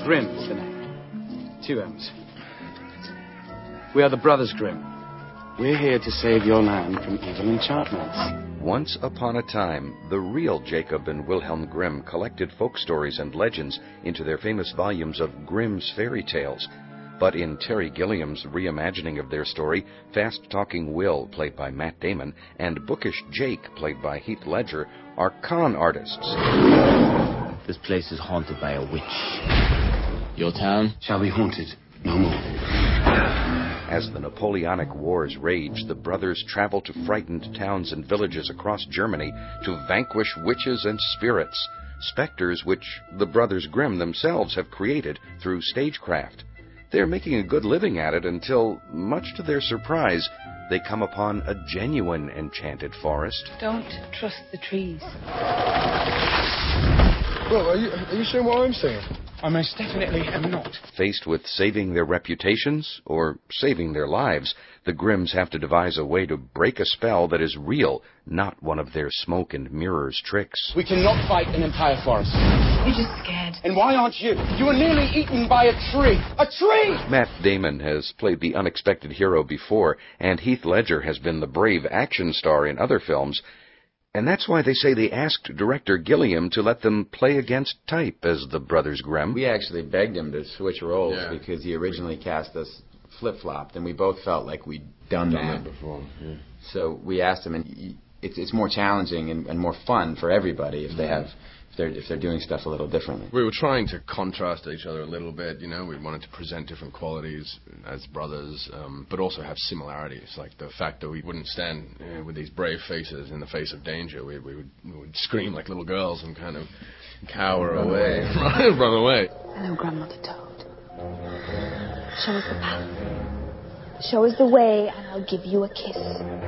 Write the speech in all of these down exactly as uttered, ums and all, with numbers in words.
Grimm is the name. Two M's. We are the Brothers Grimm. We're here to save your land from evil enchantments. Once upon a time, the real Jacob and Wilhelm Grimm collected folk stories and legends into their famous volumes of Grimm's Fairy Tales. But in Terry Gilliam's reimagining of their story, fast-talking Will, played by Matt Damon, and bookish Jake, played by Heath Ledger, are con artists. This place is haunted by a witch. Your town shall be haunted no more. As the Napoleonic Wars rage, the brothers travel to frightened towns and villages across Germany to vanquish witches and spirits, specters which the Brothers Grimm themselves have created through stagecraft. They're making a good living at it until, much to their surprise, they come upon a genuine enchanted forest. Don't trust the trees. Well, are you, are you saying what I'm saying? I most definitely am not. Faced with saving their reputations or saving their lives, the Grimms have to devise a way to break a spell that is real, not one of their smoke and mirrors tricks. We cannot fight an entire forest. We're just scared. And why aren't you? You were nearly eaten by a tree. A tree! Matt Damon has played the unexpected hero before, and Heath Ledger has been the brave action star in other films. And that's why they say they asked director Gilliam to let them play against type as the Brothers Grimm. We actually begged him to switch roles yeah. because he originally cast us flip-flopped, and we both felt like we'd done, done that. that before. Yeah. So we asked him, and he, it's, it's more challenging and, and more fun for everybody if mm-hmm. they have if they're if they're doing stuff a little differently. We were trying to contrast each other a little bit, you know. We wanted to present different qualities as brothers, um, but also have similarities, like the fact that we wouldn't stand uh, with these brave faces in the face of danger. We, we, would, we would scream like little girls and kind of cower run away, away. run away. Hello, Grandmother Toad. Show us the path. Show us the way, and I'll give you a kiss.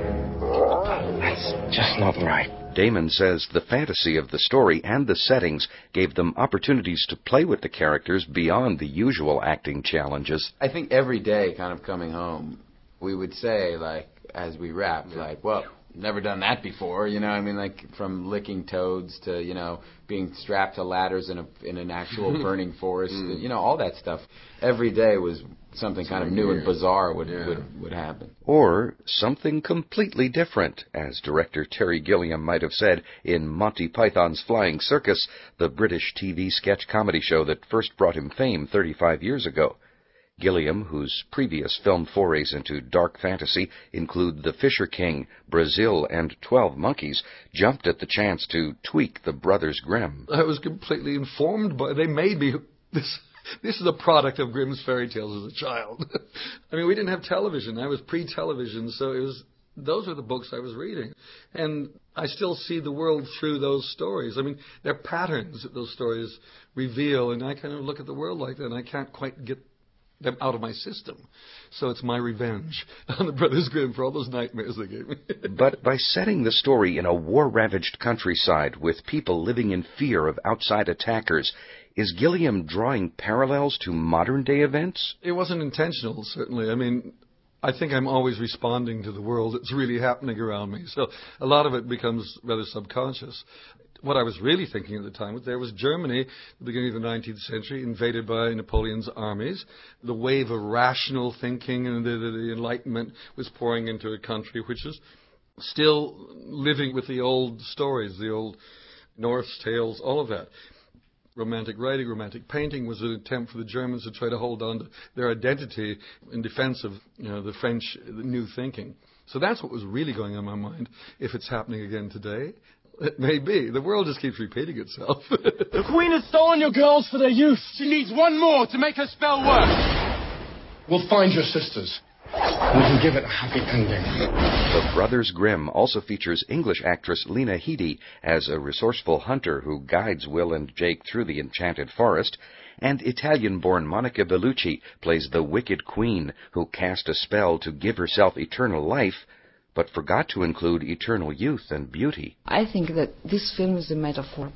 That's just not right. Damon says the fantasy of the story and the settings gave them opportunities to play with the characters beyond the usual acting challenges. I think every day kind of coming home, we would say, like, as we rapped, yeah. like, well, never done that before, you know, I mean, like, from licking toads to, you know, being strapped to ladders in a in an actual burning forest, mm. you know, all that stuff. Every day was something kind of new and bizarre would, yeah. would, would happen. Or something completely different, as director Terry Gilliam might have said in Monty Python's Flying Circus, the British T V sketch comedy show that first brought him fame thirty-five years ago. Gilliam, whose previous film forays into dark fantasy include The Fisher King, Brazil, and Twelve Monkeys, jumped at the chance to tweak the Brothers Grimm. I was completely informed by... They made me... This This is a product of Grimm's Fairy Tales as a child. I mean, we didn't have television. I was pre-television, so it was... Those are the books I was reading. And I still see the world through those stories. I mean, they're patterns that those stories reveal, and I kind of look at the world like that, and I can't quite get them out of my system. So it's my revenge on the Brothers Grimm for all those nightmares they gave me. But by setting the story in a war-ravaged countryside with people living in fear of outside attackers, is Gilliam drawing parallels to modern-day events? It wasn't intentional, certainly. I mean, I think I'm always responding to the world that's really happening around me. So a lot of it becomes rather subconscious. What I was really thinking at the time was there was Germany, the beginning of the nineteenth century, invaded by Napoleon's armies. The wave of rational thinking and the, the, the Enlightenment was pouring into a country which is still living with the old stories, the old Norse tales, all of that. Romantic writing, romantic painting was an attempt for the Germans to try to hold on to their identity in defense of, you know, the French the new thinking. So that's what was really going on in my mind. If it's happening again today, it may be. The world just keeps repeating itself. The Queen has stolen your girls for their youth. She needs one more to make her spell work. We'll find your sisters. We can give it a happy ending. The Brothers Grimm also features English actress Lena Headey as a resourceful hunter who guides Will and Jake through the enchanted forest, and Italian-born Monica Bellucci plays the Wicked Queen who cast a spell to give herself eternal life, but forgot to include eternal youth and beauty. I think that this film is a metaphor.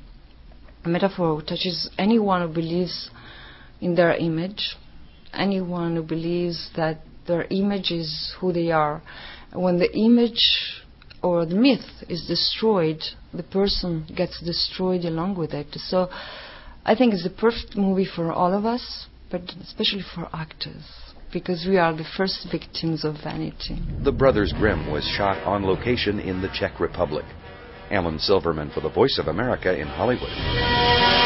A metaphor who touches anyone who believes in their image, anyone who believes that their image is who they are. When the image or the myth is destroyed, the person gets destroyed along with it. So I think it's the perfect movie for all of us, but especially for actors, because we are the first victims of vanity. The Brothers Grimm was shot on location in the Czech Republic. Alan Silverman for the Voice of America in Hollywood.